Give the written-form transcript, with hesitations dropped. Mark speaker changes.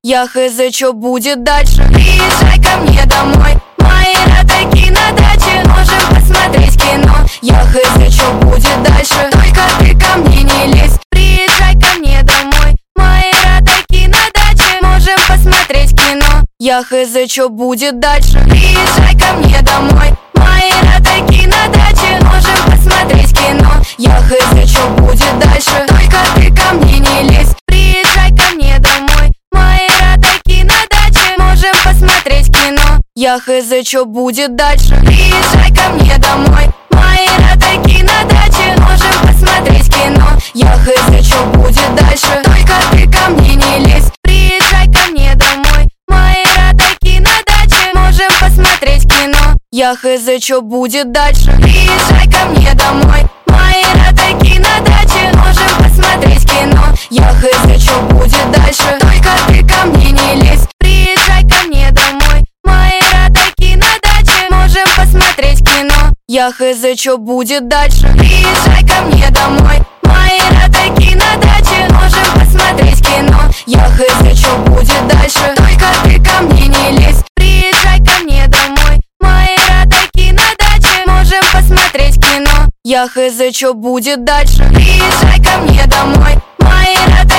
Speaker 1: Я хз, чё будет дальше. Приезжай ко мне домой, мои родаки на даче, можем посмотреть кино. Я хз, чё будет дальше, только ты ко мне не лезь. Приезжай ко мне домой, мои родаки на даче, можем посмотреть кино. Я хз, чё будет дальше. Приезжай ко мне домой, мои родаки на даче, можем посмотреть кино. Я хз, чё будет дальше, только ты ко мне не лезь. Приезжай ко мне домой, мои родаки на даче, можем посмотреть кино. Я хз, чё будет дальше. Приезжай ко мне домой, мои родаки на даче, можем посмотреть кино. Я хз, чё будет дальше, только ты ко мне не лезь. Приезжай ко мне домой, мои родаки на даче, можем посмотреть кино. Я хз, чё будет дальше. Приезжай ко мне домой, мои родаки на даче, можем посмотреть кино. Я хз, чё будет дальше, только ты ко мне не лезь. Приезжай ко мне домой, мои родаки на даче, можем посмотреть кино. Я хз, чё будет дальше. Приезжай ко мне домой, мои родаки на даче, можем посмотреть кино. Я хз, чё будет дальше, только ты ко мне не лезь. Приезжай ко мне домой, мои родаки на даче, можем посмотреть кино. Я хз, чё будет дальше. Приезжай ко мне домой, мои родаки